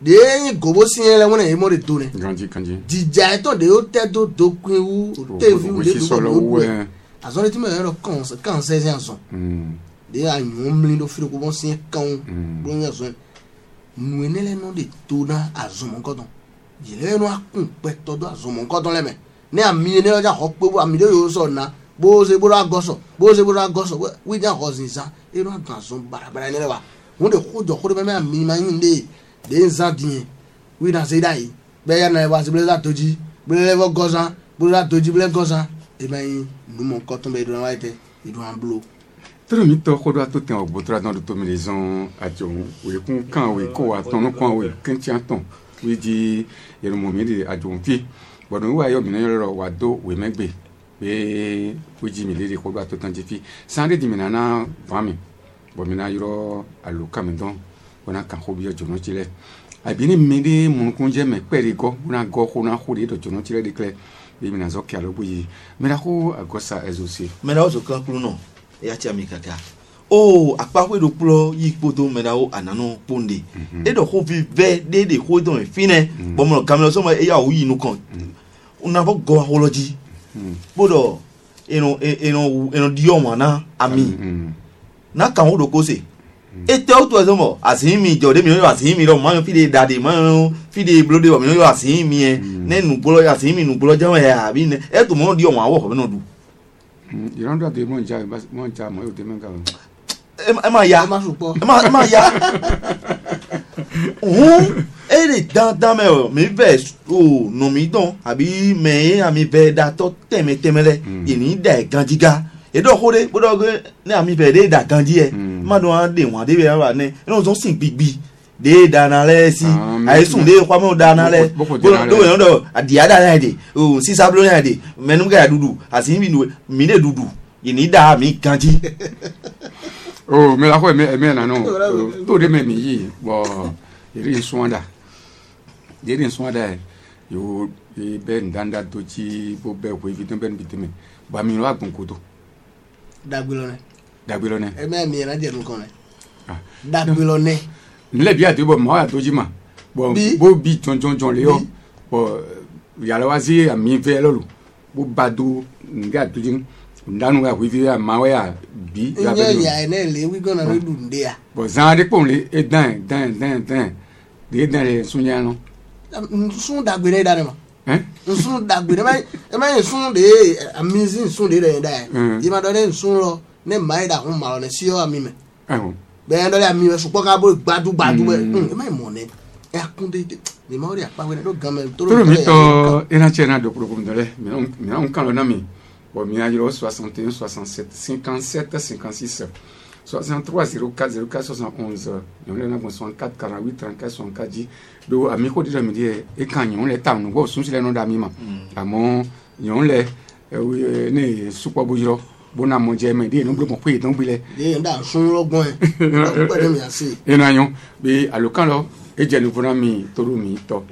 de gobo sin le wona e mo de to ne Ganji kanji. dija eto de o te do do kun wu te fi le do do azon ti me ro kan kan se se anson de anyum mli do fi ko bon sin kan bon ya so nu enele no de to na azon mon kodon jile no akun pe to do azon mon kodon le me ne ami ne oja ho pe ami de yo so na bo se bo ra goso bo se bo ra goso we ja ho zin sa e no azon barabara ne le wa won de ko jo ko de me ami ma yin de de nzadin we na say dai be ya na wa se ble za toji ble le gozan ble za toji ble gozan e ben nu mon kodon be do na wa ite e do an blo Toro mi to ko do to ten ogbotra don to maison ajo we kun kan we ko wa ton kan we kin ti aton we di ero mo mi di ajo nfi bodo wa yo mi na yo wa do we megbe be we ji mi le ko do to tan ji fi sande di mi na na va mi bo mi na yo alu kam don bona kan ko bi yo no ti le abi ni mi di mun kun je me pere go na go ko na ko di do no ti le de kle bi mi na zo ki alo bu yi mi na ko agosa ezosi me na o zo kan kuru no ya ti ami kaka o apawe do plo yi poto me na o anano ponde e do ko vi ve de de ko don fine bo mo kamelo so ma e ya o yi nu kan una bo go hology bodo eno eno eno dio mana ami na kan o do ko se e te o to so mo asin mi jo de mi yo asin mi ro ma fi de dade ma fi de blode o mi yo asin mi e ne nu bolo asin mi nu bolo jama ya abi ne e to mo dio wa wo ko no du ìran dọ̀ de mọ̀ ja mọ̀ ja mọ̀ yóò de mọ̀ ga o. ẹ máa ya ẹ máa ẹ máa ya òun ẹ lè dandan mẹ ọ mi bẹ o nù mí dán àbí mẹ àmì bẹ datọ tẹmẹtẹmẹlẹ ìní dà ẹ ganjiga èdè ọkọdé gbọ́dọ̀ gbé ní àmì bẹ dé dà ganji ẹ má dùn án dè wọn àdébẹ yàrá ní inú tó sìn gbigbi de dana le si àìsùn de kwa mo dana le do yan do adia dana de o si sablo yan de menum ga dudu asin bi mi de dudu yini da mi ganji o me la ko me me na no to de me mi yi bo iri suanda de ri suanda yo e ben danda to chi bo be ko evident ben bitime ba mi lo agun koto dagbilo ne dagbilo ne e me mi na je nu kan ne dagbilo ne nle bi ati bo mo ya toji ma bo bo bi tonjon jon le yo bo ya la wa si ami fe lolu bo badu nga toji ndanu ga wi fi ma wa ya bi ya be ya ene le wi gona re du nde ya bo zan de pon le e dan dan dan dan de dan le sunya no sun dagbere da ne ma eh sun dagbere ma e ma sun de ami sin sun de re da yi ma do ne sun lo ne mai da hun ma lo ne si o ami me eh bẹ́ẹ̀ lọ́lẹ́ àmì rẹ̀ ṣùpọ̀ ká bó gbadúgbadú ẹ̀ ẹ̀ má ìmọ̀ ní ẹ̀ akúndé ní ma ó rí àpá wẹ́rẹ́ ló gan mẹ́rin tó ló mi tọ́ iná tiẹ̀ náà dọ̀kúrò kò dọ̀lẹ́ mìíràn ń kàn lọ́nà mi bon mi a yọrọ soixante et un soixante-sept cinquante-sept cinquante-six soixante-trois zéro quatre zéro quatre soixante-onze ñoo lẹ́ nàgbọ̀n soixante-quatre quarante-huit trente-quatre soixante-quatre di do àmì kò dídọ̀ mi di ẹ̀ ẹ̀ kàn ñoo lẹ́ tà nùgbọ́ sùn sílẹ̀ náà dà mí ma àmọ́ ñoo lẹ́ ní supọ̀ bójúrọ̀ bona mo je me di no gbe mo pe don gbe le de nda sun logbon e o pe mi asi ina yan be alokan lo e je lu funa mi toru mi to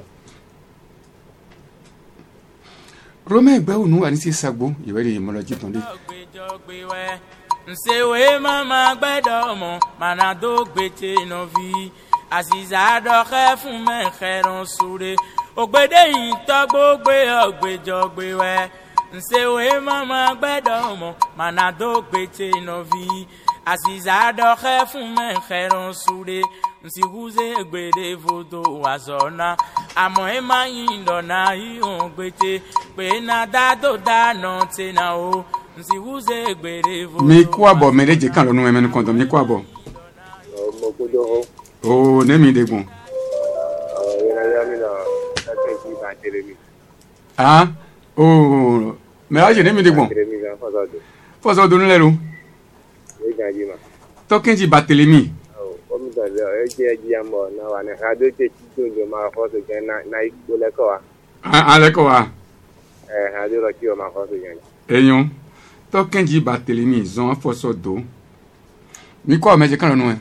rome gbe unu ani si sagbo iwere mo lo ji ton de nsewe mama gbedo mo mana do gbete no vi asiza do khe fun me kheron sure ogbede yin to gbogbe ogbejo gbewe nsewe mama gbedo mo mana do gbete no vi asiza do khe fun me kheron sure nsi huze gbede vodo wazona amo e ma yin do na yi on gbete pe na da do da no te na o nsi huze gbede vodo mi ko abo mereje kan lonu e menu kon do mi ko abo mo ko do ho o ne mi degun eh ina ya mi na ta ke ki ba tere mi ah o me la je ne mi degun tere mi ga fa do fo so do nu lero e ga ji ma to kenji batelemi o mi do le e je ji ambo na wa ne ha do te ti do jo ma fo so je na na iko le ko wa ah le ko wa eh ha do ro ki o ma fo so je eyon to kenji batelemi zon fo so do mi ko meje kan lonu e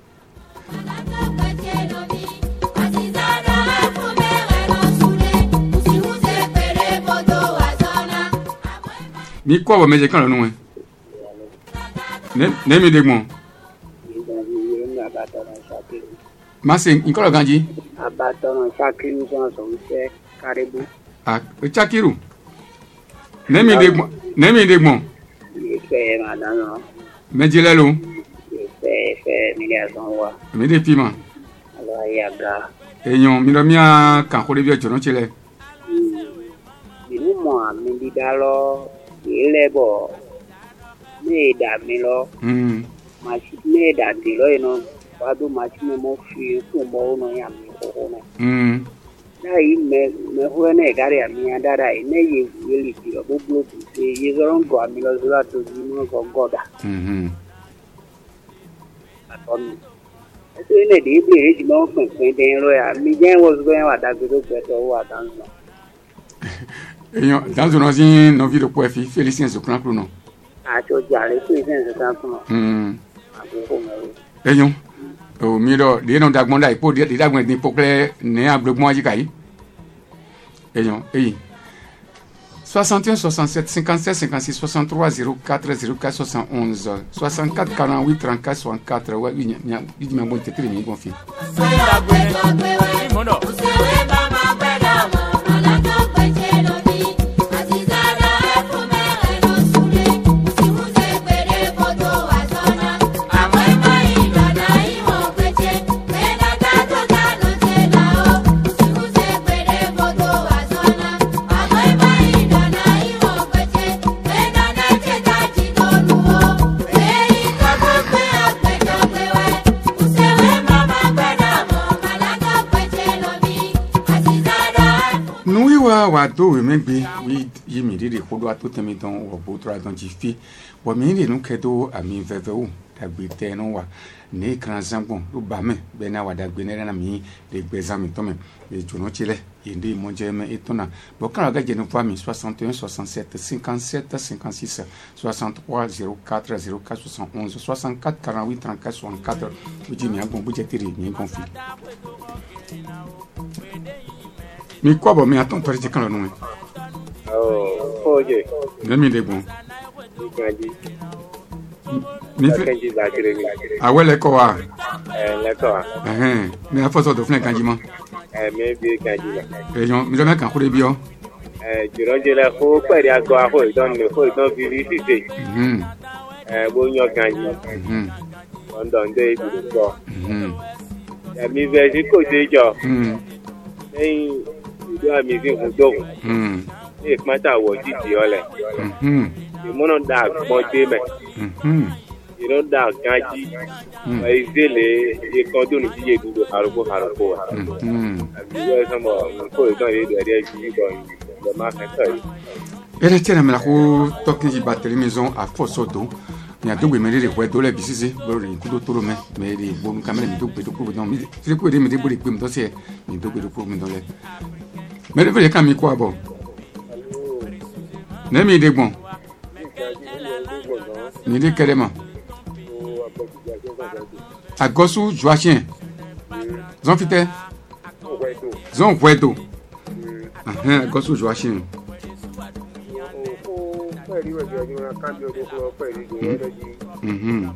mi ko abo meje kan lonu e ne ne mi degbon Mase Nkolo Ganji. Abatono Chakiru Johnson se Karibu. Ah, Chakiru. Nemi Degmo. Nemi Degmo. Ife madano. Mejilelo. Ife ife miliazon wa. Mi de piment. Alors yaga. Eyon mi lo mi a kan ko le bi ojo chile. Binu mo mi di dalo ilebo. Me da mi lo. Mm. Ma si me da di lo ino. Wado ma si me mo fi ku mo no ya mi ko no. Mm. Dai me me ho na gari ami adara ine ye weli ti o gbogbo ti se ye zoron go ami lo zura to ji mo go goda. Mhm. Aton. Eso ine de bi e ji mo pin pin den ro ya mi je wo zo yan wa da gbe to pe to wa dan so. Eyon dans une ancienne no video pour fi Félicien se clan non. A cho jare so isen se tan so. Mhm. Akoko me. Eyon o mi lo de no dagbon dai po de dagbon ni pokle ne ablogmo aji kai. Eyon eyi soixante et un soixante-sept cinquante-sept cinquante-six soixante-trois zéro quatre zéro quatre soixante et onze soixante-quatre quarante-huit trente-quatre soixante-quatre ouais oui nya di me bon tetre mi gon fi. Wa do we megbe we yi mi de ko do ato temi don wo bo tra don ji fi wo mi de nu kedo ami veve o dagbe te no wa ne kran zangbon lo ba me be na wa dagbe ne na mi de gbe zami to me e jono chile inde mo je me etona bo kan ga je no fami soixante et un soixante-sept cinquante-sept cinquante-six soixante-trois zéro quatre zéro quatre soixante et onze soixante-quatre quarante-huit trente-quatre soixante-quatre o ji mi agbon bo je tiri mi kon fi mi quoi bon mais attends toi tu quand non oh oje nemi de bon Ganji mi fe Ganji la kire mi awele ko wa eh le ko eh mi a foso do fun Ganji mo eh me bi Ganji la e yon mi lo me kan ko de bi o eh jiro je le ko pere ago aho idon ni ko idon bi ri si se mhm eh bo yan Ganji mhm on don de ibu so mhm eh mi ve si ko se jo mhm eh ido mi si fun do mhm e mata wo ji ti ole mhm e mo no da mo de me mhm you know da Ganji e zele e kon do ni ji e du haruko haruko mhm abi so mo ko idon e de de ji do le ma kan tai ele tena me la ko tokin ji batterie maison a foso do ni a dogbe me de ko do le bisisi bo ri ku do toro me me de bo camera mi dogbe do ko don mi ti ko de mi de bo de pe mi do se mi dogbe do ko mi do le me de vele kan mi ko abo ne mi de gbon mi de kelema agosu joachien zon fite zon kwedo ah agosu joachien mhm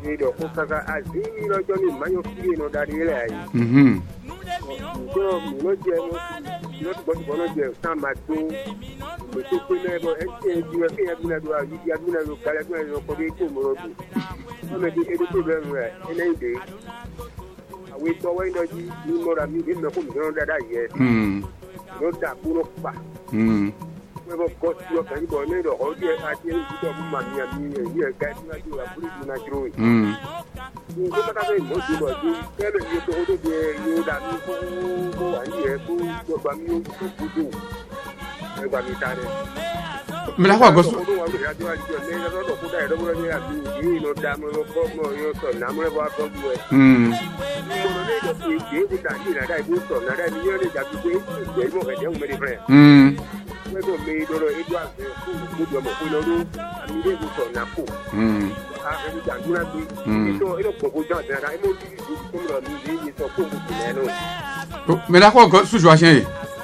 mhm Yo mo je mo yo to bo no je san ma do mo to pe le bo e je ju e ke ya do a ya du na lo kala du na ko de to mo ro du mo me di e do problem re e le de awe to wa ndo ji ni mo ra mi e me ko mi no da da ye mhm no da ku no pa mhm we bo ko ti o kan bo ne do o di e a ti e do mo ma mi mi e ye ga ti na ju a buri na jiro mhm ni ko ta be mo di lo ji ke le ni to o do de yo da mi ko ko wa ni e ko do ba mi o ko ku do e ba mi ta re me la ko agosu ko do wa mi ra ju a ju ne na do ko da e do mo ni a bi ni no da mo ko mo yo so na mo le ba ko bu e mhm mo no le do ti je ku da ni na da bu so na da ni yo le da bi je je mo ke je mo me di fre mhm we do me do ro e do a se ku ku do mo ko lo ru ami de bu so na ku mhm a e du da dura bi ni to e do ko ko da da e mo di ko mo lo mi ni so ko ku ne no me la ko agosu joachien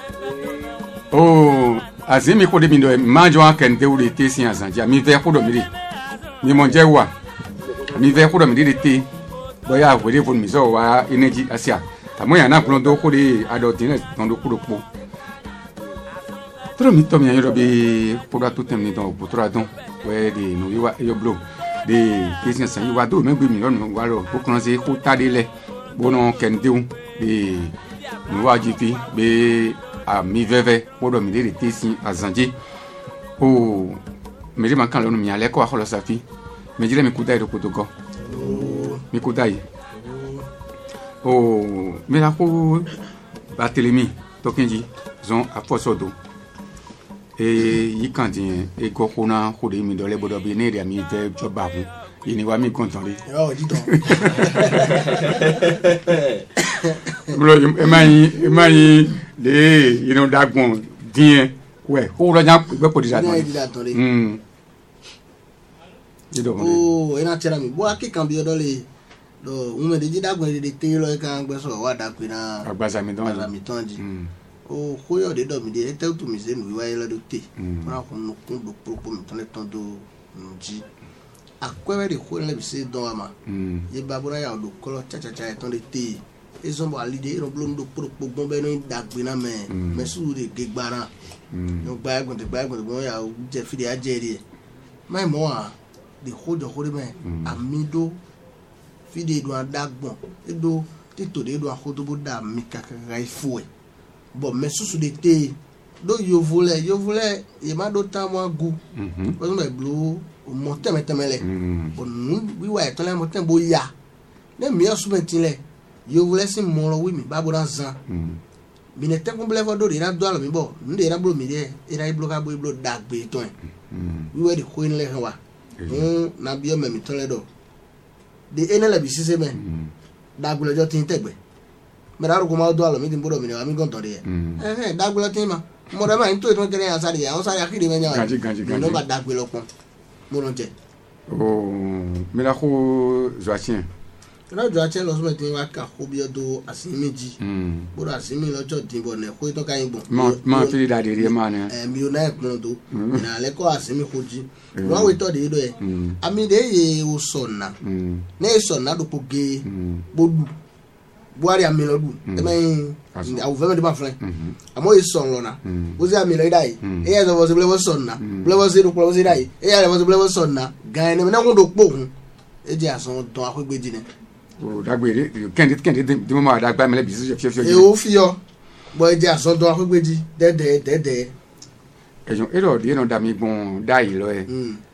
oh azimi ko de mi do ma jo aken de uri te sin azanja mi ve ko do mi ri mi mo je wa mi ve ko do mi ri te boya we de fun mi so wa energy asia tamo ya na kulo do ko de ado tin ton do kuro po tro mi to mi yoro bi poda to tem ni don potra don we de no yiwa yo blo de christian san yiwa do me gbe mi lonu wa ro ko kan se ko ta de le bono ken deun de no wa ji fi be a mi veve podo mi de tesi azanji o me je man kan lonu mi ale ko akolo safi me jire mi kuda do ko to go mi kuda yi o me la ko Barthélemy tokenji zon afosodo e yikandi e gokona ko de mi dole bodo bi ne ria mi ve joba fun yini wa mi kontan re oh di ton bro e mai e mai de you know dagbon din we o ro jan gbe ko di da ton mm dido oh ina tera mi bo akikan bi odole do un me de dagbon de te lo e kan gbe so wa da pe na agbaza mi don agbaza mi ton ji o koyo de do mi de te tu mi se nu wa ile do te ma ko no kun do propo mi ton le ton do nji akwewe de ko le bi se don ama ye babura ya do kolo cha cha cha ton de te e zo bo alide ro blom do propo gbon be no dagbe na me me su de gegbara no gba egun de gba egun gbon ya o je fi de ajeri mai mo a de ko jo ko de me amido fi de do adagbon e do tito de do akoto bo da mi kakaka ifu e bo me susu de te do yo vole yo vole e ma do ta mo agu o me blo o mo teme temele o nu wi wa e to le mo tem bo ya ne mi o su le yo vole si mo lo wi mi ba bo dan zan mi ne te ko ble vo do de na do alo mi bo nde na blo mi de e na blo ka bo blo dagbe to en wi we de ko en le wa na bi o me mi to le do de enele bi sise me dagbe jo tin tegbe me da ro ko ma do alo mi tin bodo mi ne wa mi gon to de eh eh dagbe tin ma mo da ma nto e ton kere ya sari ya o sari akiri me nya ganji ganji ganji no ba dagbe lo pon mo no je o me la ko Joachim na Joachim lo so me tin wa ka ko bi odo asin meji bodo asin mi lojo din bo ne ko to ka yin bon ma ma fi da de re ma ne eh mi o na e pon do na le ko asin mi ko ji no we to de do e ami de ye o sonna ne sonna do poge bodu buari ami lo du e mai awu feme de ma flen amo e son lo na o se ami lo dai e ya so ble wo sonna ble wo se do ble wo se dai e ya le ble wo sonna gan ne na kun do po hun e je ason don akogbeji ne o dagbere kendi kendi de mo ma dagba me le bi se fie fie e o fi yo bo e je ason don akogbeji dede dede ejon ero de no da mi gbon dai lo e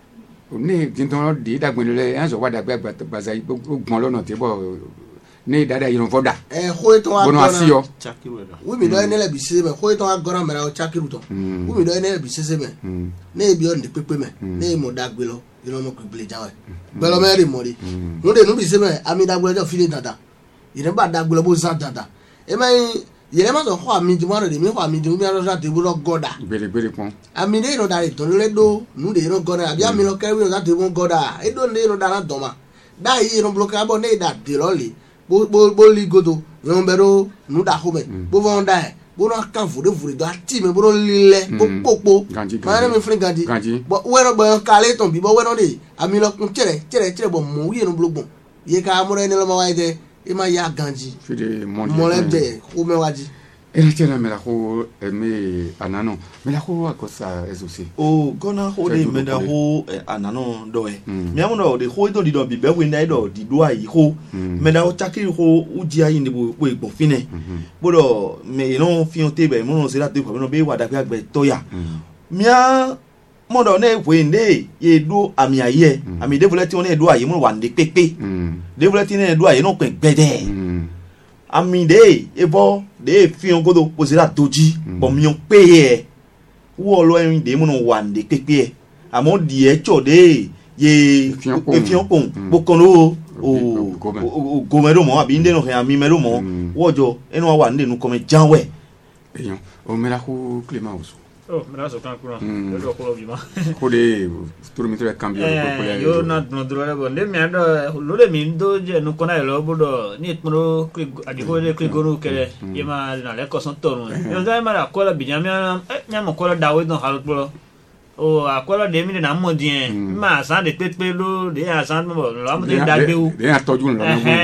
o ni din ton de dagbe le en so wa dagba gbaza gbon lo na te bo ni dada yiro foda eh ko to wa bono asio chakiru da wi mi do ne le bi se me ko to wa gora me ra o chakiru to wi mi do ne le bi se se me ne bi on de pepe me ne mo dagbe lo yiro mo gbele jawe gbelo me ri mo ri no de no bi se me ami dagbe jo fi de dada ire ba dagbe lo bo san dada e mai yele ma so ho ami di mo re mi ho ami di mi ro sa te bu lo goda gbere gbere pon ami de ro da re to le do nu de ro goda abi ami lo kere wi sa te bu goda e do ne ro da na do ma da yi ro bloka bo ne da de lo le bo bo bo li godo yon bero nu da ho me bo von da e bo no kan fu de fu do ati me bo lile bo popo ma ne me frin gandi bo we no bo kale ton bi bo we no de ami lo kun tere tere tere bo mo wi no blogbon ye ka mo re ne lo ma wa de e ma ya ganji fi de mon mo le de ko me waji e la tena me la ko me anano me la ko ko sa ezosi o gona ho de me da ho anano do e mi amono de ho do di do bi be we ndai do di do ayi ho me da o chakiri ho uji ayi ni bo egbon fine bodo me no fi on tebe mo no se la te ko no be wa da pe agbe toya mi a modo ne we nde ye do ami aye ami de voleti on e do ayi mo wa nde pepe de voleti ne do ayi no pe gbede ami de ebo de fi on godo posera doji bo mi on pe e wo lo en de mo no wande pepe amo di e cho de ye e fi on kon bo kono o gomero mo abi nde no he ami mero mo wojo eno wa nde nu come janwe eyan o me la ko Clément oso oh me la so kan kura e do ko lo bi ma ko de turu mi tru cambio ko ko yo na no dro le bonde mi ando lo de mi ndo je no kona lo bodo ni tmo adi ko de krigoro kele yema na le ko son toru yo da ma la ko la bi nya nya mo ko la dawo no hal pro o akola de mi na mo dien ma san de pepe lo de asan mo lo am de dagbe u de atoju lo eh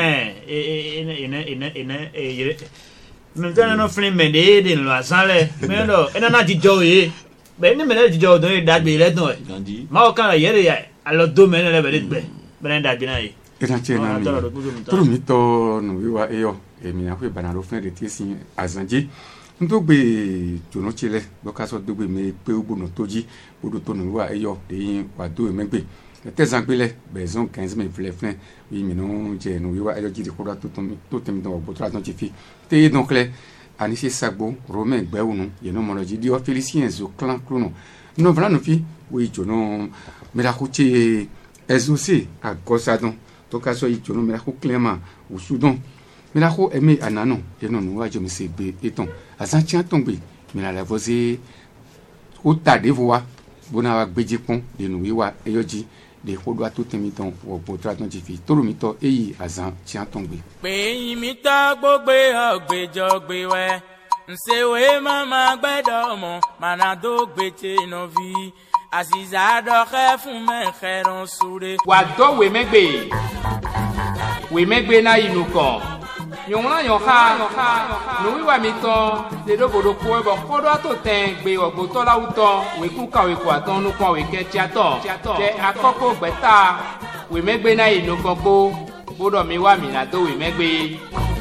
e e e e e e même temps non film mais de de la salle mais non et non di joie ben ne me di joie de da be le don ma o kan la yere ya alors domaine le be be ben da bi na yi ina che na mi toro mi to no wi wa eyo e mi na ko ba na ro fun de ti sin azanji ndo gbe jono chile bo ka so dogbe me pe ugbo no toji bodo to no wa eyo de yin wa do me gbe tezan gbele bezon quinze mille fleurs fin oui mais non j'ai no wi wa eyo ji de ko to to tem do bo tra don ti fi te donc le Anissé Sagbo Romain Gbewunu ye no moloji di o Félicien zo clan clono no vla no fi oui jono me la kuche exaucé à Gossadon to ka so jono me la ku Clément au Soudan me la ku aimé anano ye no no wa je me se be eton azan tian tombe me la lavose o ta de voix bona wa gbeji pon de no wi wa eyoji de kodwa to temiton wo potra ton ti fi toro mi to eyi azan tian tombe pe mi ta gbogbe ogbejo gbewe nsewe mama gbedo mo manado gbete no vi asiza do khe fun me kheron sure wa do we megbe we megbe na inuko yonra yonha no wi wa mi to de do bodo ko e bo kodo to ten gbe ogbo to la uto we ku ka we ku aton nu kon we ke tiato je akoko gbeta we megbe na inuko ko bodo mi wa mi na do we megbe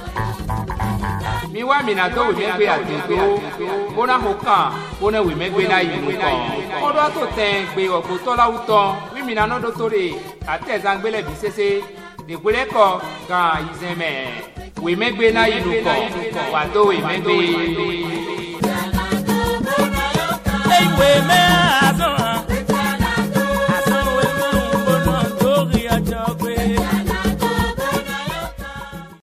mi wa mi na do we megbe ateto bona hokan bona we megbe na inuko kodo to ten gbe ogbo to la uto wi mi na no do tore atezan gbele bi sese de gbele ko gan izeme we megbe na inuko wa do we megbe